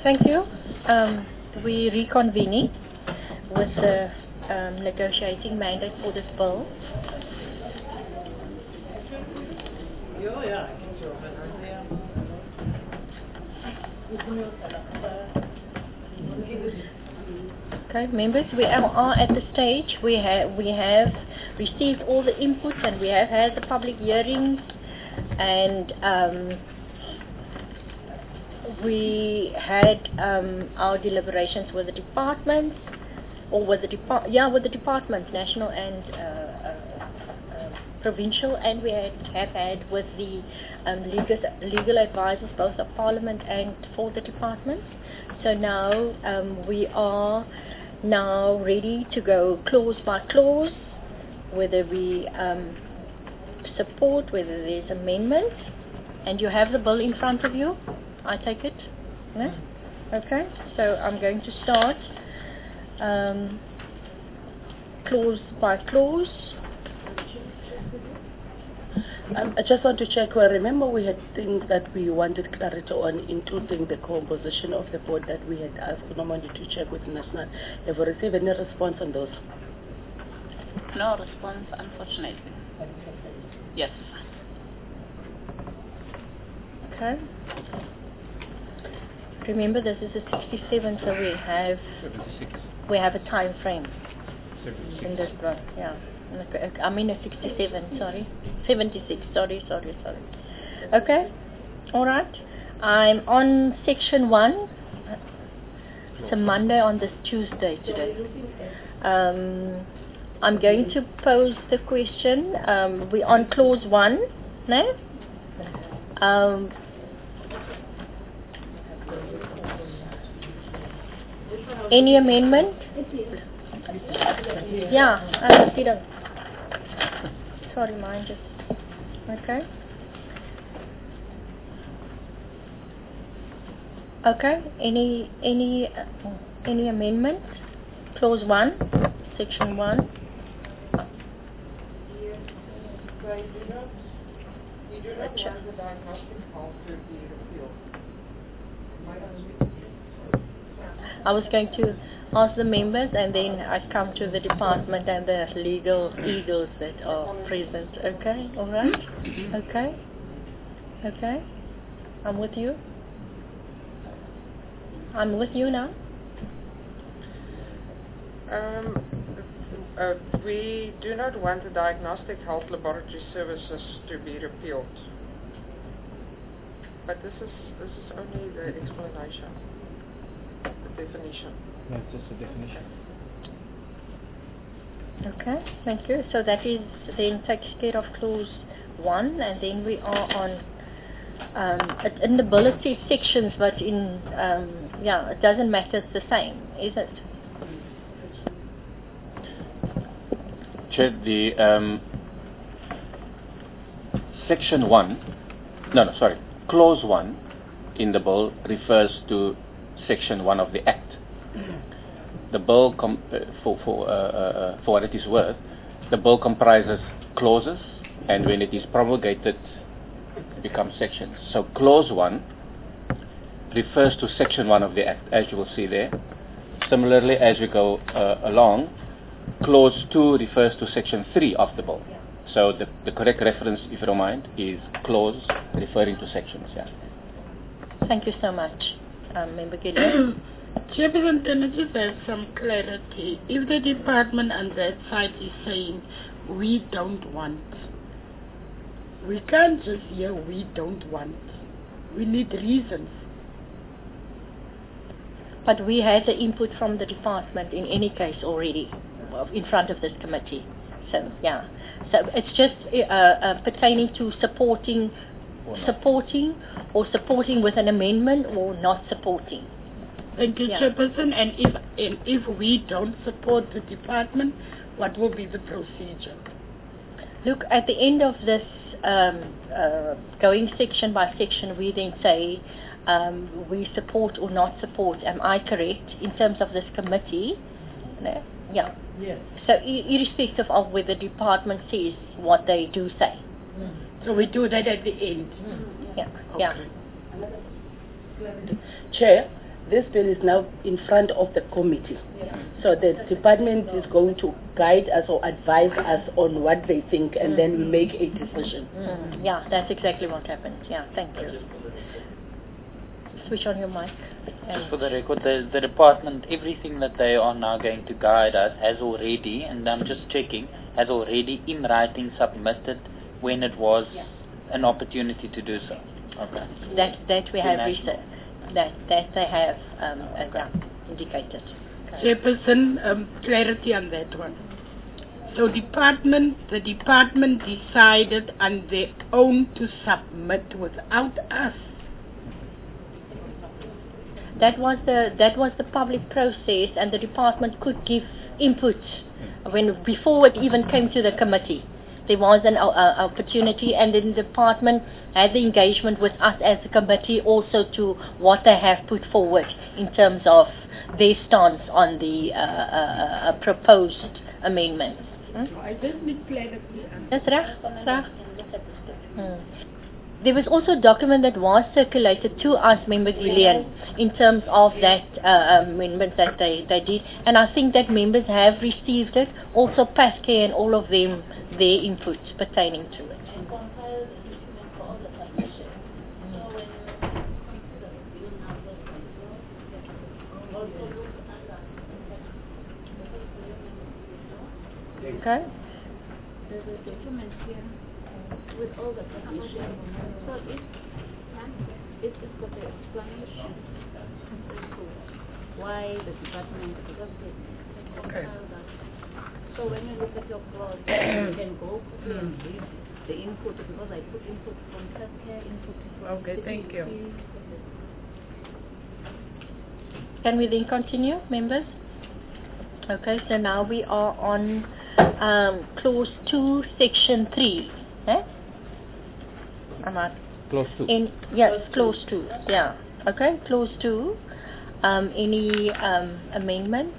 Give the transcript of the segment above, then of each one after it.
Thank you. We reconvening with the negotiating mandate for this bill. Okay, members, we are at the stage. We have received all the inputs and we have had the public hearings, and we had our deliberations with the departments, or with the departments, national and provincial, and we have had with the legal advisors, both of Parliament and for the departments. So now we are now ready to go clause by clause, whether we support, whether there's amendments, and you have the bill in front of you, I take it? No? Okay, so I'm going to start clause by clause. I just want to check. Well, remember we had things that we wanted clarity on, including the composition of the board that we had asked Nomandi to check with National. Have we received any response on those? No response, unfortunately. Yes. Okay. Remember, this is a 67, so we have a time frame 76. in this one. Yeah. I mean a 67, sorry. 76, sorry. Okay, all right. I'm on section 1. It's a Monday on this Tuesday today. I'm going to pose the question. We're on clause 1, no? Any amendment? Yeah, sit down. Sorry, mine just... Okay. Okay, any amendment? Clause 1, section 1. You do not want the diagnostic halt to be repealed. I was going to ask the members, and then I come to the department and the legal eagles that are present. Okay, all right? Okay. I'm with you. I'm with you now. We do not want the diagnostic health laboratory services to be repealed. But this is only the explanation, the definition. No, it's just a definition. Okay, thank you. So that is then takes care of clause 1, and then we are on in the bulleted sections, but in it doesn't matter, it's the same, is it? Chair, the section 1, clause 1 in the bill refers to section 1 of the Act. The bill, for what it is worth, the bill comprises clauses, and when it is promulgated, it becomes sections. So clause 1 refers to section 1 of the Act, as you will see there. Similarly, as we go along, clause 2 refers to section 3 of the bill. So the correct reference, if you don't mind, is clause referring to sections. Yeah. Thank you so much, Member Gillian. Chairperson, can I just have some clarity? If the department on that side is saying, we don't want, we can't just hear we don't want. We need reasons. But we had the input from the department in any case already in front of this committee. So, yeah. So it's just pertaining to supporting with an amendment or not supporting. Thank you, Chairperson. And if we don't support the department, what will be the procedure? Look, at the end of this, going section by section, we then say we support or not support. Am I correct in terms of this committee? No? Yeah. Yes. So irrespective of whether the department says what they do say. So we do that at the end. Yeah. Okay. Yeah. Chair, this bill is now in front of the committee. So the department is going to guide us or advise us on what they think, and then we make a decision. Yeah, that's exactly what happened. Yeah, thank you. Switch on your mic. Just for the record, the department, everything that they are now going to guide us has already, and I'm just checking, has already in writing submitted when it was an opportunity to do so. Okay. That we have research, that they have indicated. Chairperson, clarity on that one. So the department decided on their own to submit without us. That was the public process, and the department could give input before it even came to the committee. There was an opportunity, and then the department had the engagement with us as a committee also to what they have put forward in terms of their stance on the proposed amendments. I just need clarity. That's right. There was also a document that was circulated to us, members, Lillian, in terms of that amendment that they did, and I think that members have received it, also Pascal and all of them, their inputs pertaining to it. Okay. There's a document here with all the positions. So it's got the explanation as to why the department, because they compile that. So when you look at your clause, you can go quickly and read the input, because I put input from healthcare, input from... Okay, thank you. Can we then continue, members? Okay, so now we are on clause 2, section 3. Clause 2. Yes, clause 2. Yeah. Okay, clause 2. Any amendments?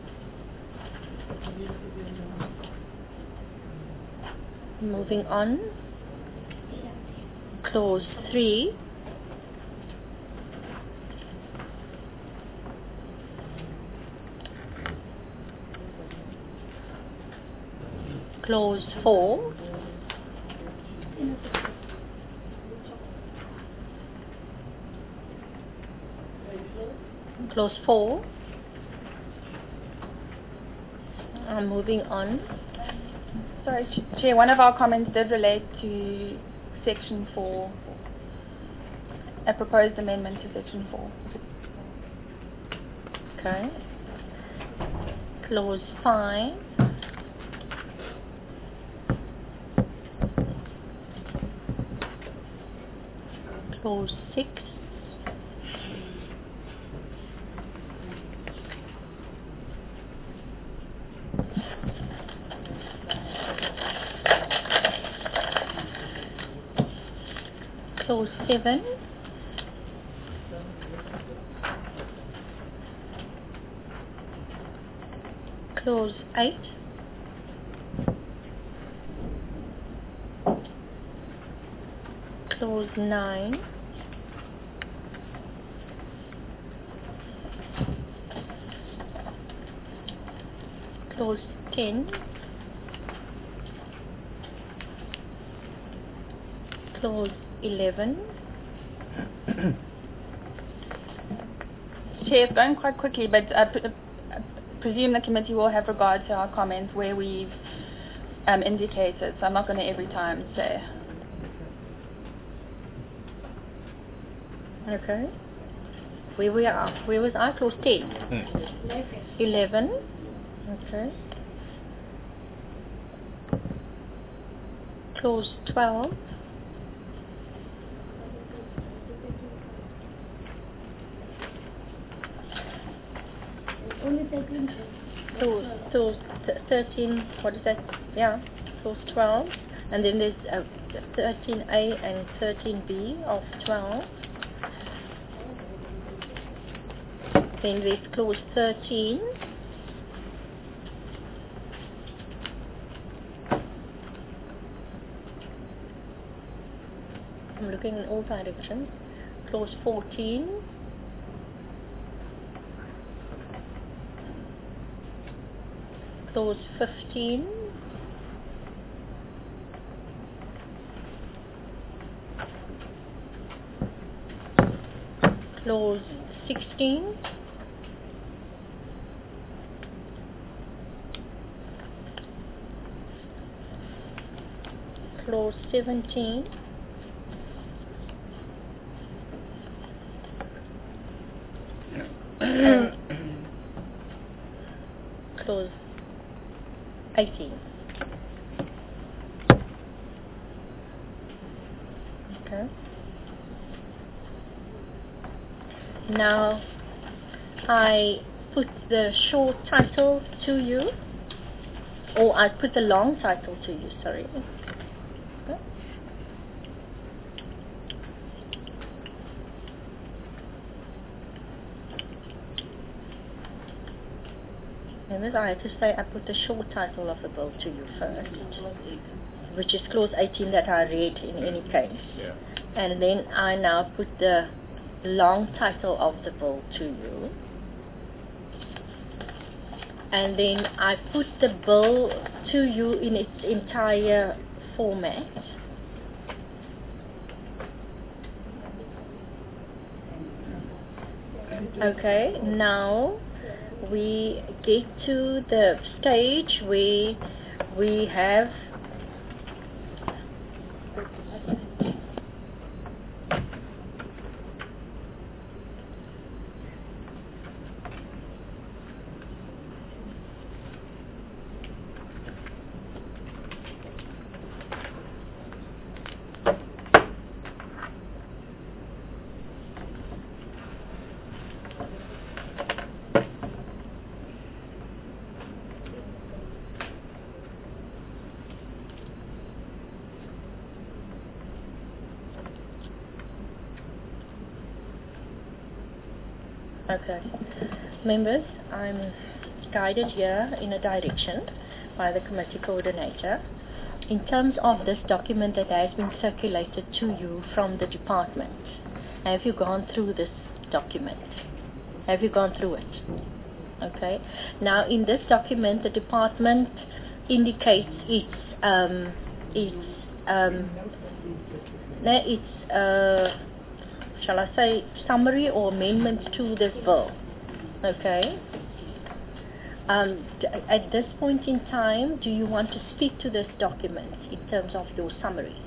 Moving on. Clause 3. Clause 4. Clause 4. Moving on. Sorry, Chair, one of our comments did relate to Section 4, a proposed amendment to Section 4. Okay. Clause 5. Clause 6. Clause 7. Clause 8. Clause 9. Clause 10. Clause 11. Chair, it's going quite quickly, but I presume the committee will have regard to our comments where we've indicated, so I'm not going to every time say. Okay. Where we are? Where was I? Clause 10. 11. Okay. Clause 12. Clause 13, what is that? Yeah, clause 12. And then there's 13A and 13B of 12. Then there's clause 13. I'm looking in all directions. Clause 14. clause 15. Clause 16. Clause 17. Clause 18. Okay. Now I put the short title to you, or I put the long title to you, sorry. Okay. And I have to say I put the short title of the bill to you first, which is clause 18 that I read in any case. Yeah. And then I now put the long title of the bill to you. And then I put the bill to you in its entire format. Okay, now we get to the stage where we have okay. Members, I'm guided here in a direction by the committee coordinator. In terms of this document that has been circulated to you from the department, have you gone through this document? Have you gone through it? Okay. Now, in this document, the department indicates shall I say, summary or amendments to this bill. Okay. At this point in time, do you want to speak to this document in terms of your summary?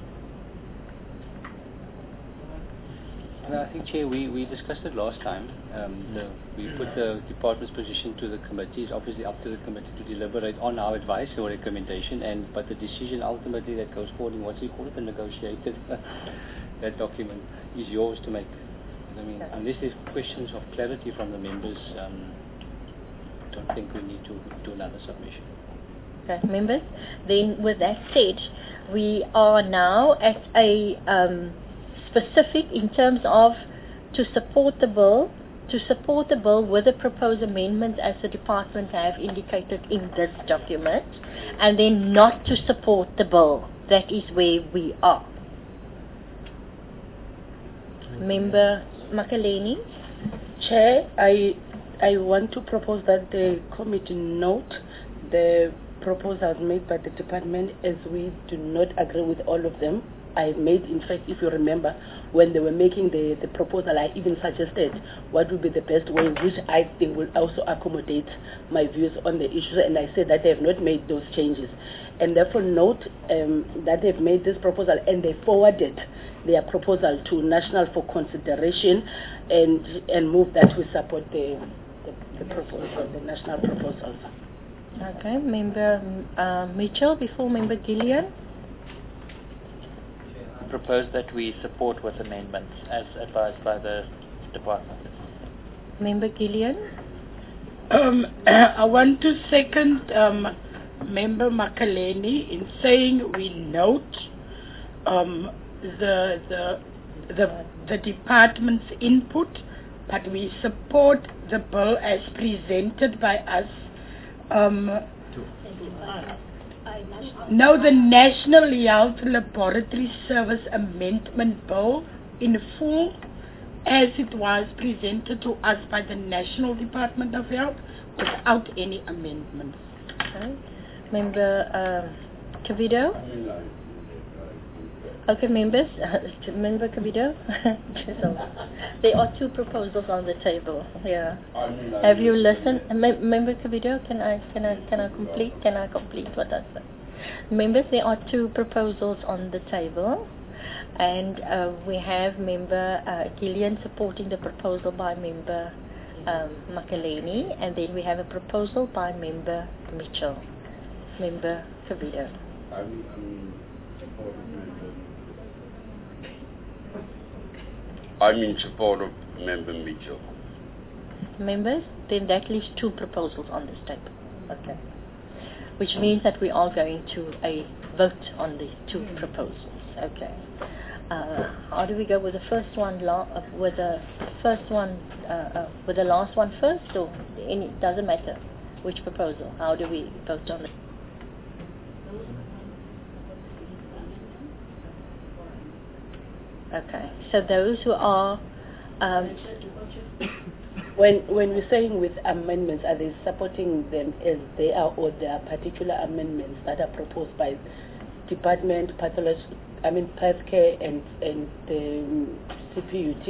I think, Chair, we discussed it last time. We put the department's position to the committee. It's obviously up to the committee to deliberate on our advice or recommendation, but the decision ultimately that goes forward in what you call it, the negotiated that document is yours to make. I mean, unless there's questions of clarity from the members, I don't think we need to do another submission. Okay, members. Then, with that said, we are now at a specific in terms of to support the bill with the proposed amendments as the department have indicated in this document, and then not to support the bill. That is where we are. Member Makaleni. Chair, I want to propose that the committee note the proposals made by the department, as we do not agree with all of them. I made, in fact, if you remember, when they were making the proposal, I even suggested what would be the best way, which I think will also accommodate my views on the issue, and I said that they have not made those changes. And therefore note that they've made this proposal and they forwarded their proposal to National for consideration, and move that we support the proposal, the National proposals. Okay, Member Mitchell before Member Gillian. Propose that we support with amendments as advised by the department. Member Gillian. I want to second Member Makaleni in saying we note the department's input, but we support the bill as presented by us. Now the National Health Laboratory Service Amendment Bill in full as it was presented to us by the National Department of Health without any amendments. Okay. Member Cavido? Okay, members. Member Cavido? So, there are two proposals on the table. Yeah. Have you listened? Member Cavido, can I complete? Can I complete what I said? Members, there are two proposals on the table. And we have Member Gillian supporting the proposal by Member Makaleni, and then we have a proposal by Member Mitchell. Member Cavido. I'm in support of Member Mitchell. Members, then that leaves two proposals on this table. Okay. Which means that we are going to a vote on the two proposals. Okay. How do we go with the first one? With the last one first, or doesn't matter which proposal? How do we vote on it? Okay. So those who are when we're saying with amendments, are they supporting them as they are, or there are particular amendments that are proposed by Department Healthcare and the CPUT?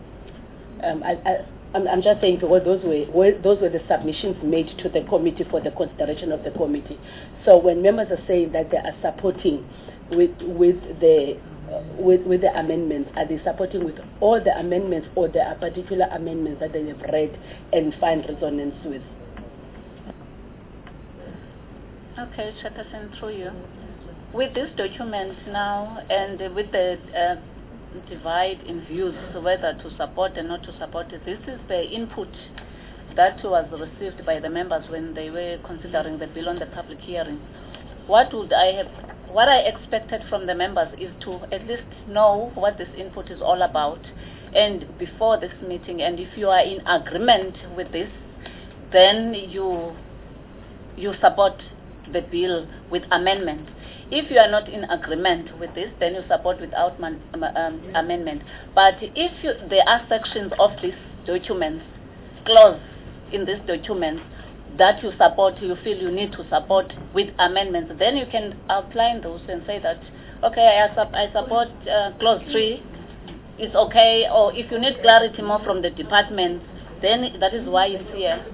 I'm just saying because those were the submissions made to the committee for the consideration of the committee. So when members are saying that they are supporting with the amendments, are they supporting with all the amendments, or there are particular amendments that they have read and find resonance with? Okay, Chairperson, through you. With these documents now, and with the divide in views whether to support and not to support it, this is the input that was received by the members when they were considering the bill on the public hearing. What I expected from the members is to at least know what this input is all about, and before this meeting, and if you are in agreement with this, then you support the bill with amendments. If you are not in agreement with this, then you support without amendment. But if there are sections of these documents, clause in these documents, that you support, you feel you need to support with amendments, then you can outline those and say that, okay, I support clause 3, it's okay, or if you need clarity more from the department, then that is why it's here.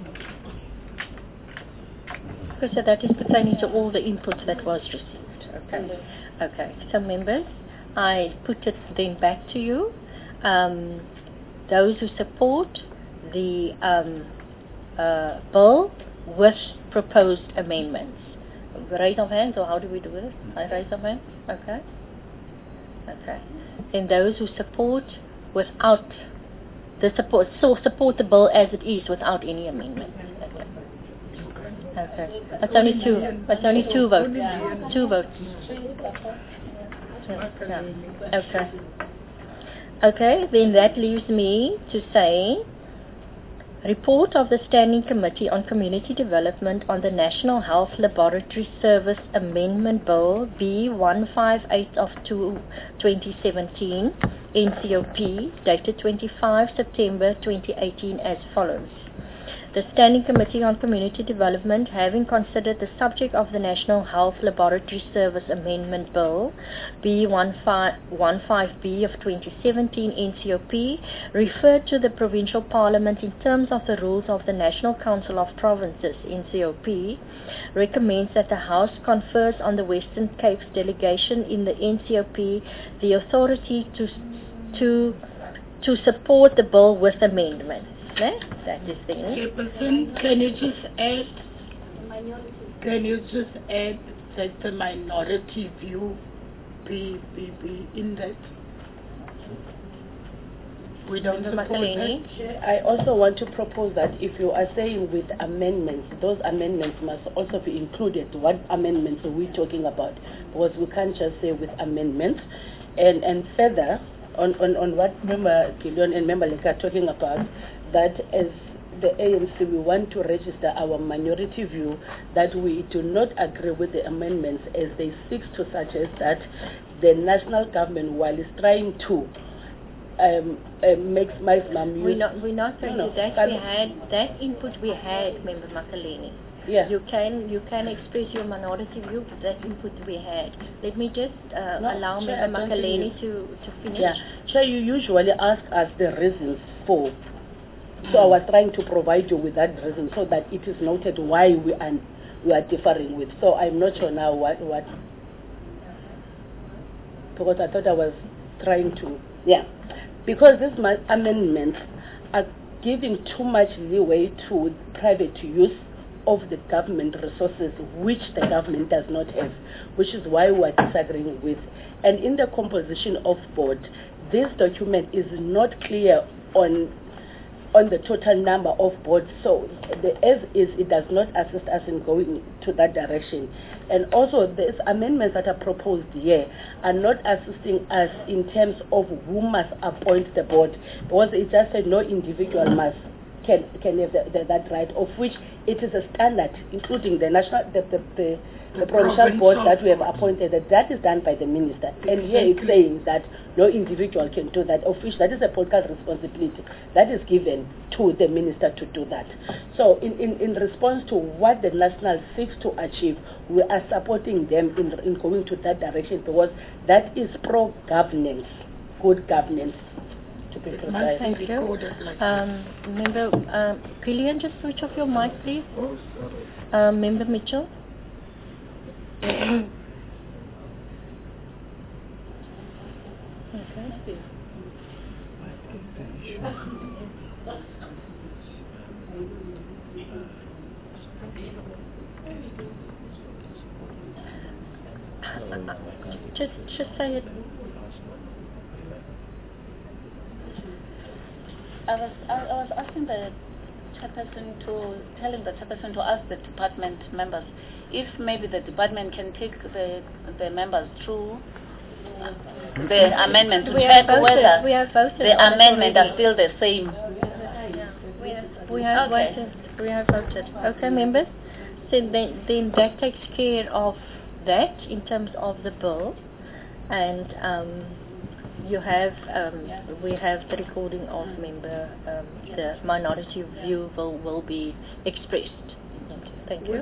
Okay, so that is pertaining to all the input that was received. Okay. Okay. So members, I put it then back to you. Those who support the bill with proposed amendments. Raise of hands, or how do we do it? I raise of hands. Okay. Okay. Then those who support without the support the bill as it is without any amendment. Okay. Okay. It's only two. It's only two votes. Two votes. Yeah. Okay. Okay. Then that leaves me to say, report of the Standing Committee on Community Development on the National Health Laboratory Service Amendment Bill B158 of 2017 NCOP dated 25 September 2018 as follows. The Standing Committee on Community Development, having considered the subject of the National Health Laboratory Service Amendment Bill B15B of 2017 NCOP, referred to the Provincial Parliament in terms of the rules of the National Council of Provinces NCOP, recommends that the House confers on the Western Cape's delegation in the NCOP the authority to support the bill with amendments. That is the Chairperson, can you just add that the minority view be in that? We don't support that. I also want to propose that if you are saying with amendments, those amendments must also be included. What amendments are we talking about? Because we can't just say with amendments. And further, on what Member Gillian and Member Leka are talking about, that as the ANC we want to register our minority view that we do not agree with the amendments as they seek to suggest that the national government, while it's trying to make maximum use... We're not going to that. We had that input. We had Member Makaleni. Yeah. you can express your minority view with that input we had. Let me just allow Chair, Member I don't think Makaleni to finish. Yeah. Chair, you usually ask us the reasons for. So I was trying to provide you with that reason so that it is noted why we are differing with. So I'm not sure now what because I thought I was trying to, because these amendments are giving too much leeway to private use of the government resources which the government does not have, which is why we are disagreeing with. And in the composition of board, this document is not clear on the total number of boards, so as is, it does not assist us in going to that direction. And also, these amendments that are proposed here are not assisting us in terms of who must appoint the board, because it just said no individual can have that right, of which it is a standard, including the national, the provincial board that we have appointed, that is done by the minister. And here it's saying that no individual can do that, of which that is a political responsibility that is given to the minister to do that. So in response to what the national seeks to achieve, we are supporting them in going to that direction, because that is pro-governance, good governance. To be precise. Thank you. Member Gillian, just switch off your mic, please. Member Mitchell. Okay. Just say it. I was asking the chairperson telling the chairperson to ask the department members if maybe the department can take the members through the amendment to check whether the amendment are still the same. We have voted. Okay, members. So then that takes care of that in terms of the bill, and you have we have the recording of member the minority view will be expressed. Thank you.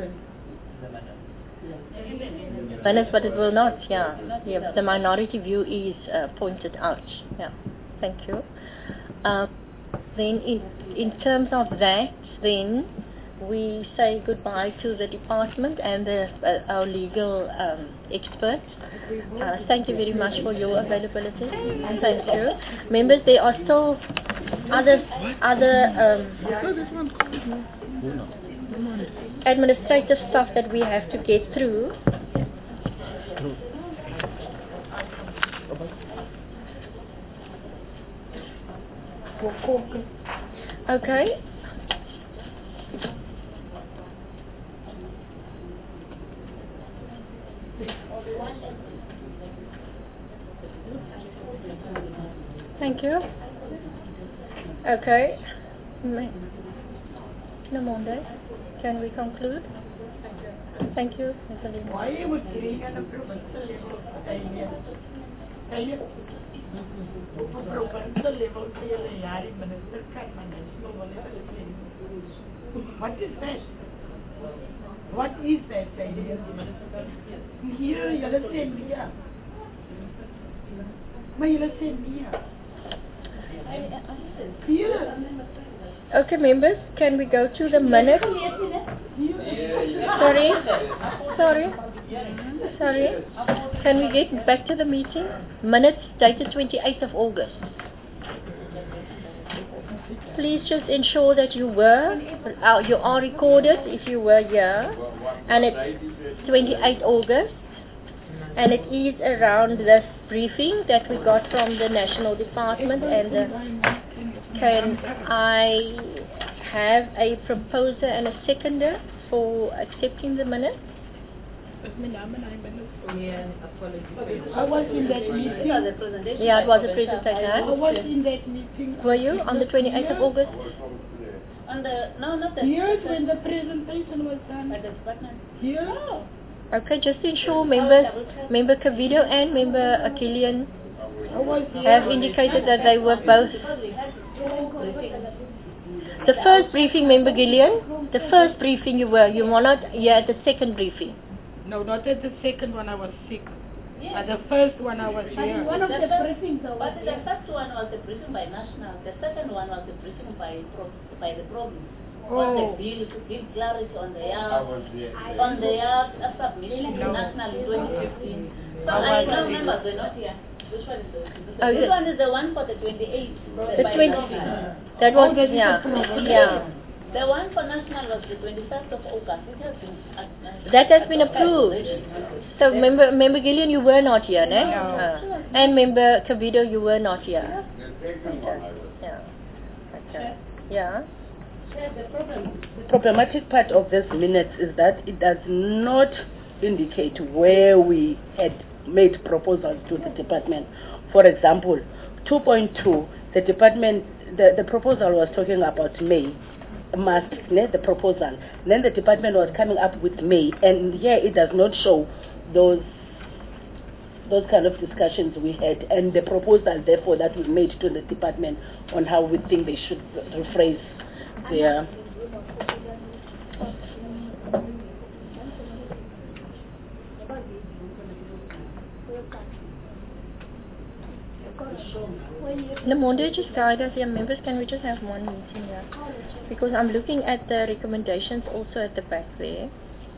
Minutes, but it will not. Yeah. The minority view is pointed out. Yeah. Thank you. Then in terms of that, then we say goodbye to the department and our legal experts. Thank you very much for your availability. Thank you. Members, there are still other administrative stuff that we have to get through. Okay. Thank you. Okay. No more day. Can we conclude? Thank you, Mr. Lee. Why are we doing an provincial level? Minister can manage. What is that? What is that? Here, you understand me. You understand me. Here. Okay, members, can we go to the minutes? Sorry. Can we get back to the meeting? Minutes dated 28th of August. Please just ensure that you are recorded if you were here, and it's 28th August, and it is around this briefing that we got from the National Department. And can I have a proposer and a seconder for accepting the minutes? I was in that meeting. Yeah, it was a presentation. I was in that meeting. Were you on the 28th of August? Not the Here's when the presentation was done. At the department. Here. Okay, just to ensure Member Cavido and Member Achillian have indicated that they were both. The first briefing, Member Gillian, the first briefing you were not here at the second briefing. No, not at the second one, I was sick. But the first one I was here. But the first one was the briefing by national. The second one was the briefing by the province. On the bill to give clarity on their submission to national in 2015. So I know members were not here. Which one is this one is the one for the 28th. The 20. That was yeah. The one for national was the 21st of August. It has been that has been approved. So member Gillian, you were not here, no? And member Kavido, you were not here. Yeah. Okay. Yeah. The problematic part of this minutes is that it does not indicate where we had made proposals to the department. For example, 2.2, the department, the proposal was talking about May. The proposal. Then the department was coming up with May, and here it does not show those kind of discussions we had, and the proposal therefore that we made to the department on how we think they should rephrase their. Lamonde, just guide us here, members. Can we just have one meeting here? Because I'm looking at the recommendations also at the back there.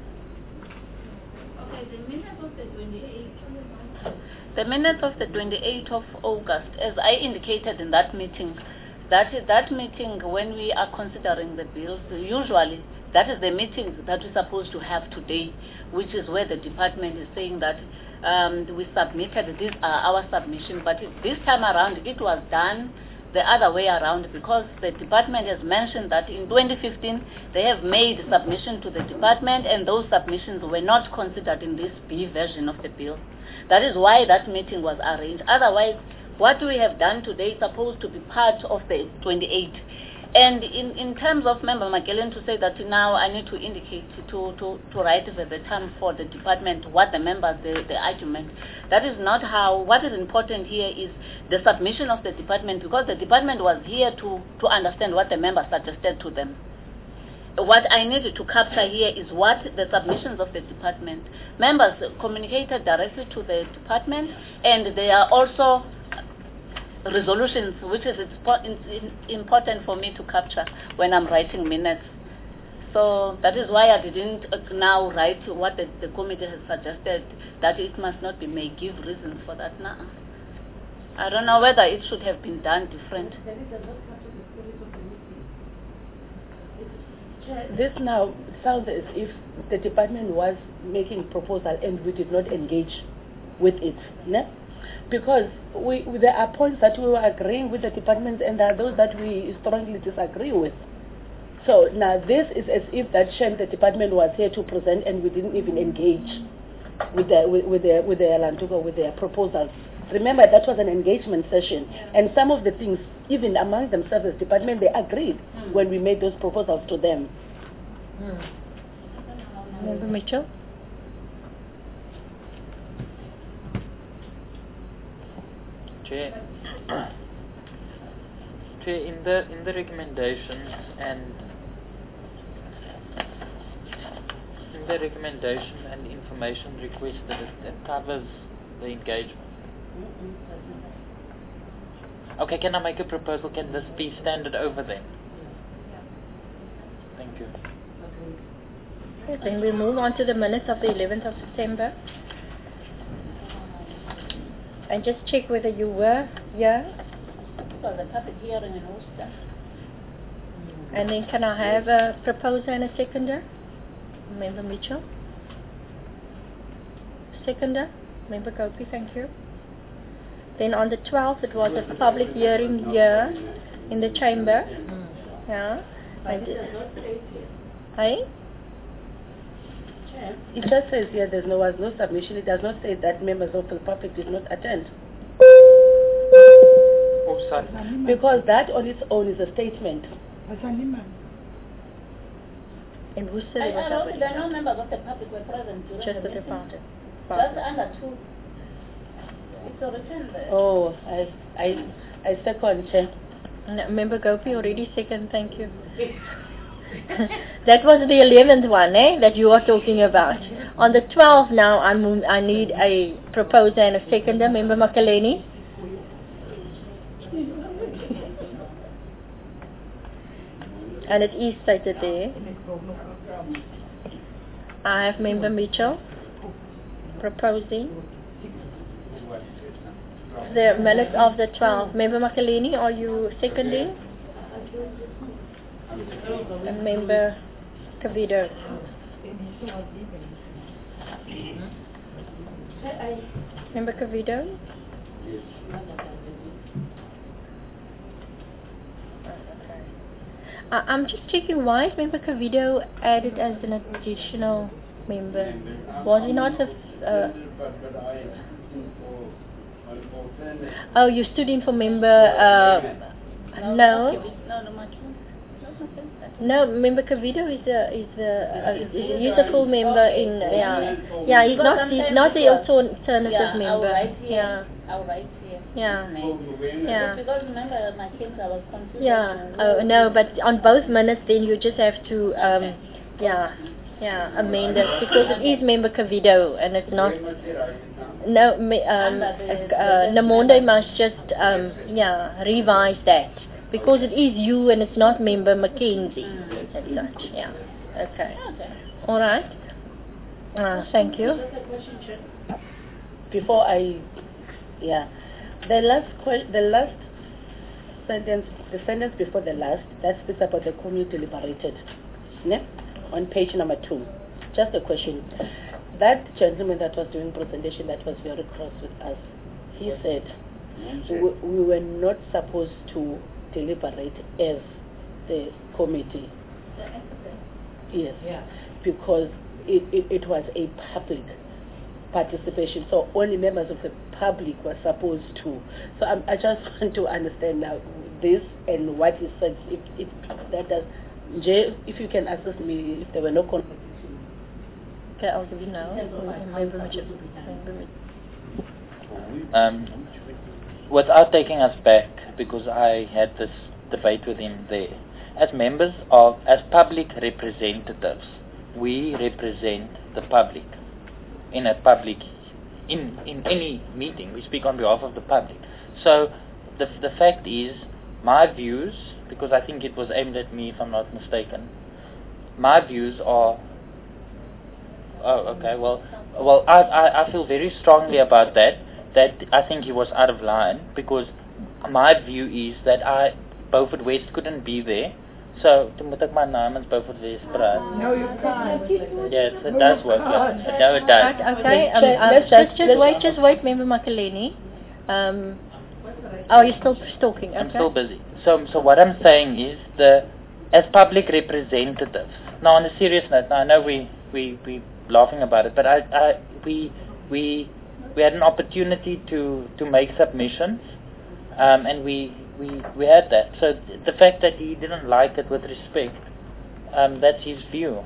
Okay, the minutes of the 28th. The minutes of the 28th of August, as I indicated in that meeting, that meeting when we are considering the bills, usually that is the meeting that we're supposed to have today, which is where the department is saying that we submitted, these are our submission, but this time around it was done the other way around, because the department has mentioned that in 2015 they have made submission to the department and those submissions were not considered in this B version of the bill. That is why that meeting was arranged. Otherwise, what we have done today is supposed to be part of the 28th. And in terms of Member Magellan to say that now I need to indicate to write the term for the department what the members, the argument. That is not how. What is important here is the submission of the department, because the department was here to understand what the members suggested to them. What I needed to capture here is what the submissions of the department. Members communicated directly to the department, and they are also resolutions, which is important for me to capture when I'm writing minutes. So that is why I didn't now write what the committee has suggested, that it must not be made. Give reasons for that now. I don't know whether it should have been done different. This now sounds as if the department was making proposal and we did not engage with it. No? Because there are points that we were agreeing with the departments and there are those that we strongly disagree with. So now this is as if that shame the department was here to present and we didn't even engage with their proposals. Remember, that was an engagement session, and some of the things, even among themselves as department, they agreed when we made those proposals to them. Member Mitchell? Chair, in the recommendations and information requested, it covers the engagement. Okay, can I make a proposal? Can this be standard over then? Thank you. Okay, then we move on to the minutes of the 11th of September. And just check whether you were here. For the public hearing in Worcester. And then can I have a proposer and a seconder? Member Mitchell. Seconder? Member Gopi, thank you. Then on the 12th, it was a public hearing here in the chamber. Yeah. Hey? It just says here there was no submission. It does not say that members of the public did not attend. Oh, sorry. Because that on its own is a statement. In Worcester, There are no members of the public were present during just the the meeting. departed. Just under two. It's a written there. Oh, I second, Chair. No, Member Gopi already second, thank you. That was the 11th one, that you are talking about. On the 12th now, I need a proposer and a seconder. Member Makaleni. And it is stated there. I have Member Mitchell proposing the minutes of the 12th. Member Makaleni, are you seconding? And Member Kavido. Member Kavido? I'm just checking, why is Member Kavido added as an additional member? Was he not oh, you stood in for Member, no. No, Member Kavido he's a full member in, he's not the alternative member. I'll write here. Yeah. Because remember, my kids, I was confused. No, but on both minutes then you just have to, amend it, because it is Member Kavido and it's not, Namonde must just, revise that, because it is you and it's not Member Mackenzie as such, okay. Alright. Thank you. Before the last sentence, the sentence before the last, that speaks about the community deliberated. On page number 2. Just a question. That gentleman that was doing presentation that was very cross with us, he said we were not supposed to deliberate as the committee. Yes. Because it was a public participation, so only members of the public were supposed to. So I just want to understand now this and what he said. If that does, Jay, if you can assist me, if there were no conflicts. Okay, I'll give you now. Without taking us back, because I had this debate with him there, as members of, as public representatives, we represent the public. In any meeting, we speak on behalf of the public. So the fact is, my views, because I think it was aimed at me if I'm not mistaken, my views are, I feel very strongly about that I think he was out of line, because my view is that Beaufort West couldn't be there. So, to moet ek my namens Beaufort West praat. No, you can't. Yes, it does work. No, it does. Okay, just wait, Member Makaleni. You're still talking, okay? I'm still busy. So what I'm saying is, as public representatives, now on a serious note, now I know we laughing about it, but we had an opportunity to make submissions, and we had that. So the fact that he didn't like it, with respect, that's his view.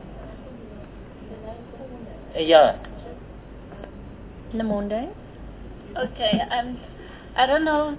Namonde? Okay, I don't know.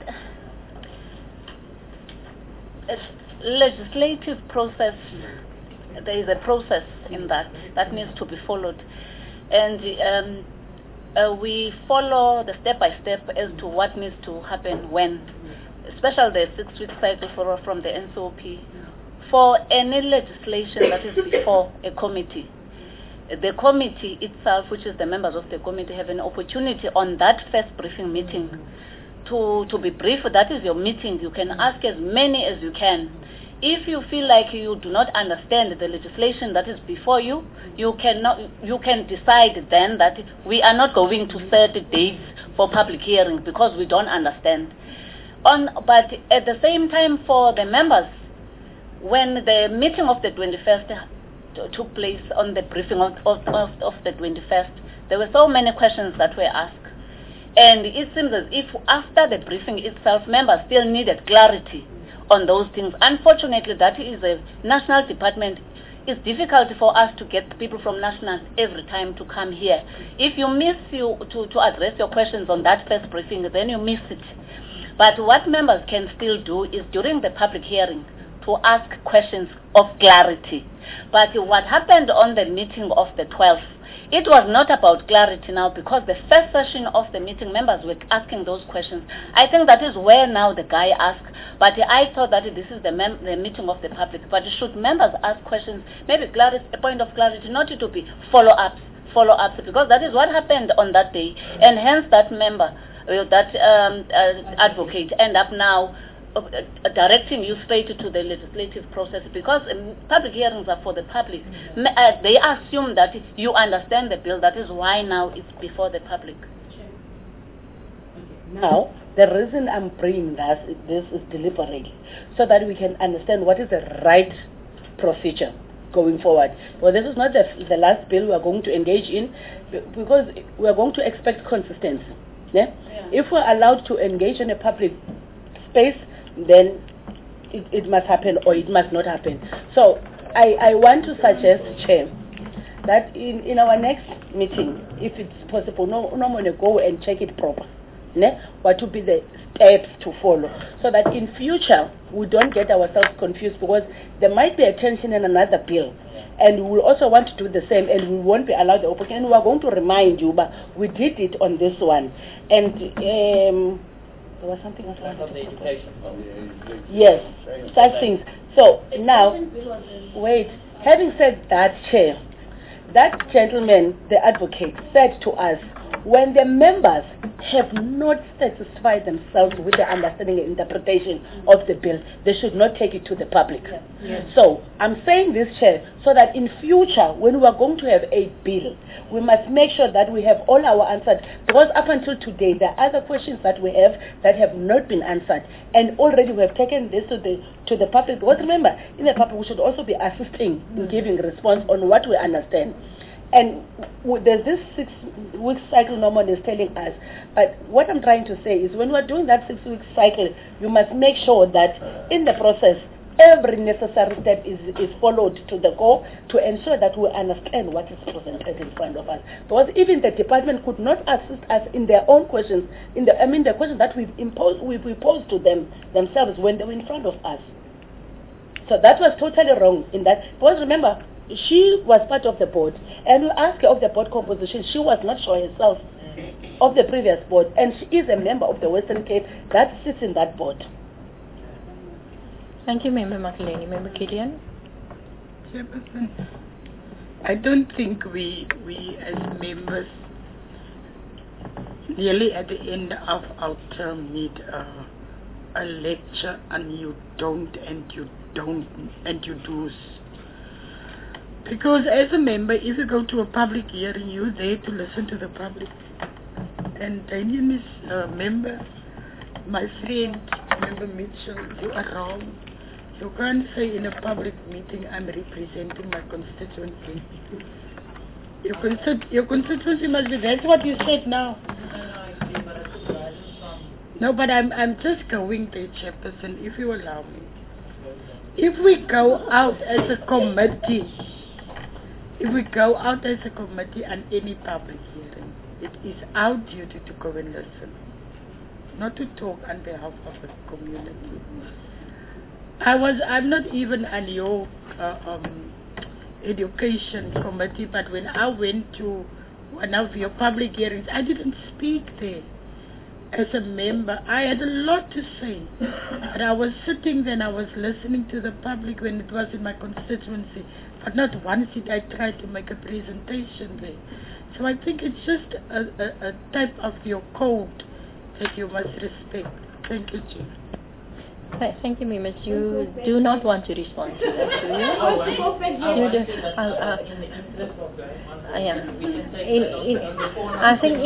It's legislative process. There is a process in that needs to be followed, and we follow the step by step as to what needs to happen when, especially the 6-week cycle from the NCOP. For any legislation that is before a committee, the committee itself, which is the members of the committee, have an opportunity on that first briefing meeting to be briefed. That is your meeting. You can ask as many as you can. If you feel like you do not understand the legislation that is before you, you can decide then that we are not going to set dates for public hearing because we don't understand. But at the same time, for the members, when the meeting of the 21st took place, on the briefing of the 21st, there were so many questions that were asked. And it seems as if after the briefing itself, members still needed clarity on those things. Unfortunately, that is a national department. It's difficult for us to get people from nationals every time to come here. If you miss to address your questions on that first briefing, then you miss it. But what members can still do is during the public hearing to ask questions of clarity. But what happened on the meeting of the 12th, it was not about clarity now, because the first session of the meeting, members were asking those questions. I think that is where now the guy asked, but I thought that this is the meeting of the public. But should members ask questions, maybe clarity, a point of clarity, not to be follow-ups, because that is what happened on that day, and hence that member, that advocate, end up now directing you straight to the legislative process, because public hearings are for the public. They assume that you understand the bill. That is why now it's before the public. Now, the reason I'm bringing this is deliberately, so that we can understand what is the right procedure going forward. Well, this is not the last bill we are going to engage in, because we are going to expect consistency. Yeah? If we're allowed to engage in a public space, then it must happen or it must not happen. So I want to suggest, Chair, that in our next meeting, if it's possible, no one will go and check it proper. What would be the steps to follow, so that in future we don't get ourselves confused, because there might be a tension in another bill, and we will also want to do the same, and we won't be allowed the opportunity. And we are going to remind you, but we did it on this one, and there was something else. Yes, such things. So now, wait. Having said that, Chair, that gentleman, the advocate, said to us, when the members have not satisfied themselves with the understanding and interpretation of the bill, they should not take it to the public. Yes. So I'm saying this, Chair, so that in future, when we are going to have a bill, we must make sure that we have all our answers, because up until today, there are other questions that we have that have not been answered, and already we have taken this to the public. Because remember, in the public, we should also be assisting in giving response on what we understand. And there's this 6-week cycle no one is telling us. But what I'm trying to say is, when we're doing that 6-week cycle, you must make sure that in the process, every necessary step is followed to the core, to ensure that we understand what is presented in front of us. Because even the department could not assist us in their own questions, the questions that we've posed to them themselves when they were in front of us. So that was totally wrong in that. Because remember, she was part of the board, and we asked her of the board composition. She was not sure herself of the previous board, and she is a member of the Western Cape that sits in that board. Thank you, Member Makaleni. Member Gideon? Chairperson, I don't think we as members, nearly at the end of our term, need a lecture on you don't and you do's. Because as a member, if you go to a public hearing, you're there to listen to the public. And Daniel is a member, my friend, Member Mitchell, you are wrong. You can't say in a public meeting, I'm representing my constituency. Your constituency must be, that's what you said now. No, but I'm just going there, Chairperson, if you allow me. If we go out as a committee, on any public hearing, it is our duty to go and listen, not to talk on behalf of the community. I'm not even on your education committee, but when I went to one of your public hearings, I didn't speak there. As a member, I had a lot to say, but I was sitting there and I was listening to the public when it was in my constituency, but not once did I try to make a presentation there. So I think it's just a type of your code that you must respect. Thank you, Chair. Thank you, members. You do not want to respond to that, do you? I think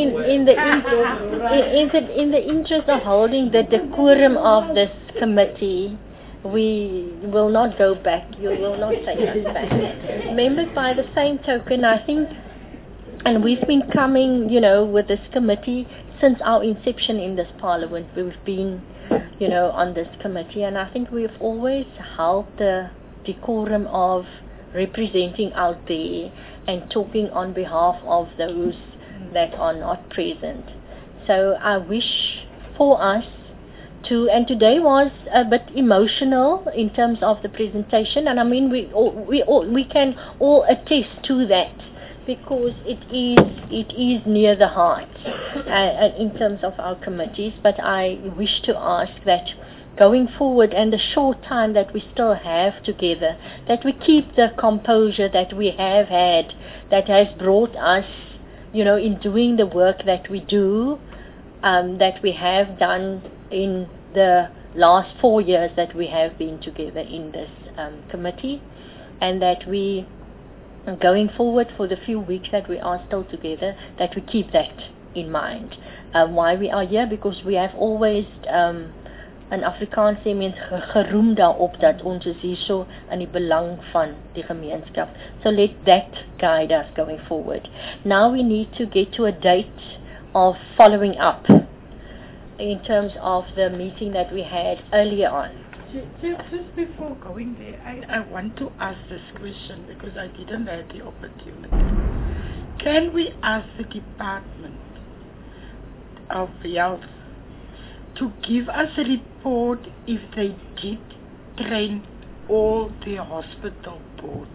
in the interest of holding the decorum of this committee, we will not go back. You will not take us back. Members, by the same token, I think, and we've been coming, with this committee since our inception in this parliament. We've been on this committee, and I think we've always held the decorum of representing out there and talking on behalf of those that are not present. So I wish for us and today was a bit emotional in terms of the presentation, and I mean we can all attest to that, because it is near the heart in terms of our committees. But I wish to ask that going forward, and the short time that we still have together, that we keep the composure that we have had, that has brought us, in doing the work that we do, that we have done in the last 4 years that we have been together in this committee, and that we, going forward for the few weeks that we are still together, that we keep that in mind. Why we are here, because we have always, in Afrikaans sê mens geroem daarop dat ons is hierso in die belang van die gemeenskap. So let that guide us going forward. Now we need to get to a date of following up in terms of the meeting that we had earlier on. Just before going there, I want to ask this question because I didn't have the opportunity. Can we ask the Department of Health to give us a report if they did train all the hospital boards?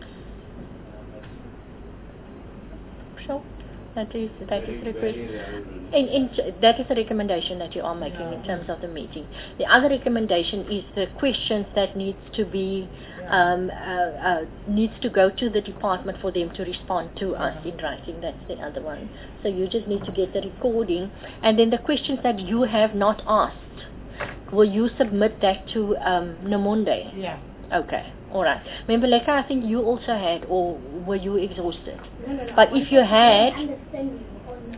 Sure. That is request. That is a recommendation that you are making in terms of the meeting. The other recommendation is the questions that needs to be needs to go to the department for them to respond to us in writing. That's the other one. So you just need to get the recording, and then the questions that you have not asked, will you submit that to Nomonde? Yeah. Okay. All right. Remember, Leka, I think you also had, or were you exhausted? No. But if you had, understanding on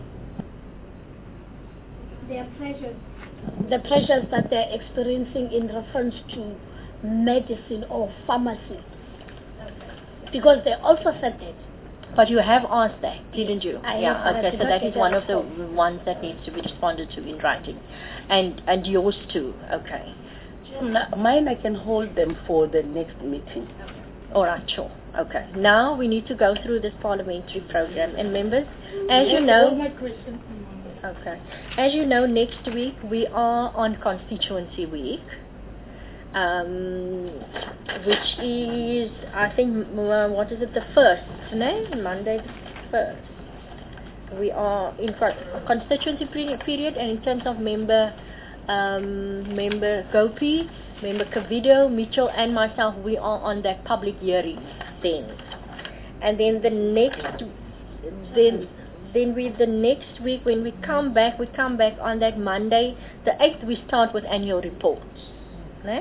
their pressures. The pressures that they're experiencing in reference to medicine or pharmacy. Because they also said that. But you have asked that, didn't you? Yeah, okay, so that is one of the ones that needs to be responded to in writing. And yours too, okay. Mine, I can hold them for the next meeting. All right, sure. Okay. Now we need to go through this parliamentary program. And members, as you know... my questions. Okay. As you know, next week we are on Constituency Week, which is, I think, what is it, the 1st, no? Monday the 1st. We are in Constituency period, and in terms of member Gopi, member Kavido, Mitchell and myself, we are on that public hearing then. And then the next week when we come back on that Monday, the 8th, we start with annual reports. No?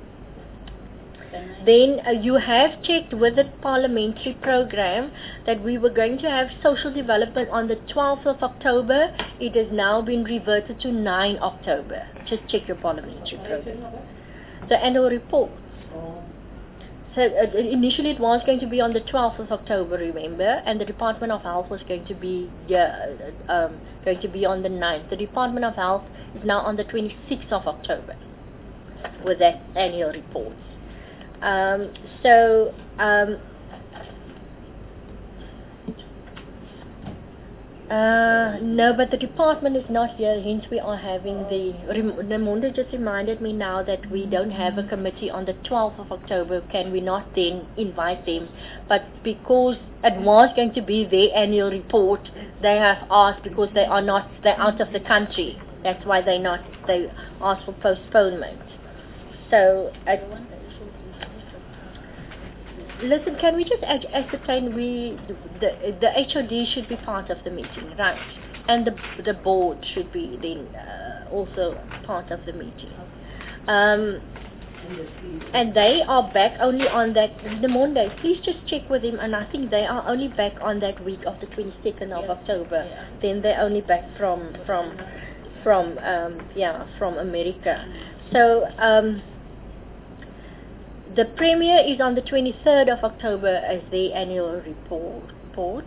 Then you have checked with the parliamentary program that we were going to have social development on the 12th of October. It has now been reverted to 9 October. Just check your parliamentary program. The annual reports. So initially it was going to be on the 12th of October, remember, and the Department of Health was going to be on the 9th. The Department of Health is now on the 26th of October with that annual report. No, but the department is not here, hence we are having Ramonda just reminded me now that we don't have a committee on the 12th of October. Can we not then invite them? But because it was going to be their annual report, they have asked, because they're out of the country. That's why they asked for postponement. So, listen, can we just ascertain the HOD should be part of the meeting, right? And the board should be then also part of the meeting. And they are back only on that, the Monday. Please just check with him, and I think they are only back on that week of the 22nd of October. Then they're only back from America. So, the premiere is on the 23rd of October as the annual report.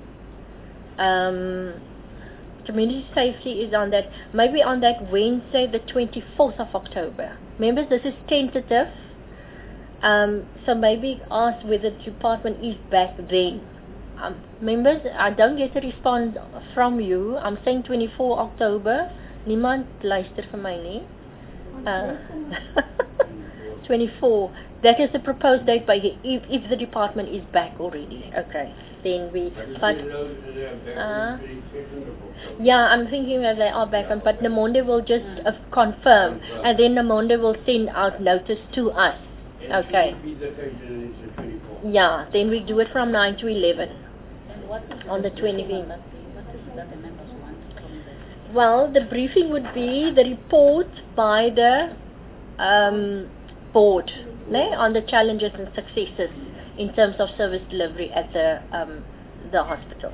Community safety is on that, maybe on that Wednesday, the 24th of October. Members, this is tentative. So maybe ask whether the department is back then. Members, I don't get a response from you. I'm saying 24 October. Niemand luister vir my nie. 24. That is the proposed date, but if the department is back already, okay, then we. But yeah, I'm thinking that they are back on. But Namonde will just confirm, and then Namonde will send out notice to us. Okay. Yeah, then we do it from 9 to 11 on the 25th. What is it that the members want from the... Well, the briefing would be the report by the board on the challenges and successes in terms of service delivery at the hospital.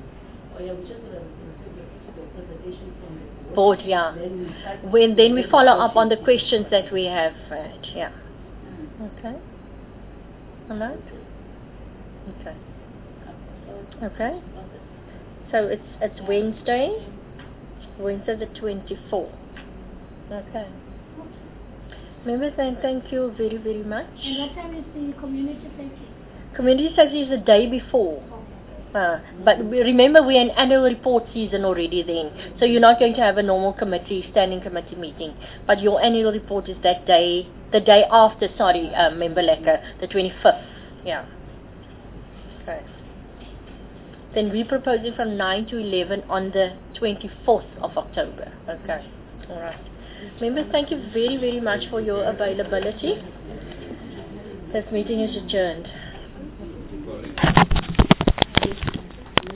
Board, yeah. Then we follow up on the questions that we have had, yeah. Okay. All right. Okay. Okay. So it's Wednesday the 24th. Okay. Members, and thank you very, very much. And what time is the community safety? Community safety is the day before. But remember, we're in annual report season already then. So you're not going to have a normal standing committee meeting. But your annual report is that day, the day after, Member Lecker, the 25th. Yeah. Okay. Then we propose it from 9 to 11 on the 24th of October. Okay. All right. Members, thank you very, very much for your availability. This meeting is adjourned.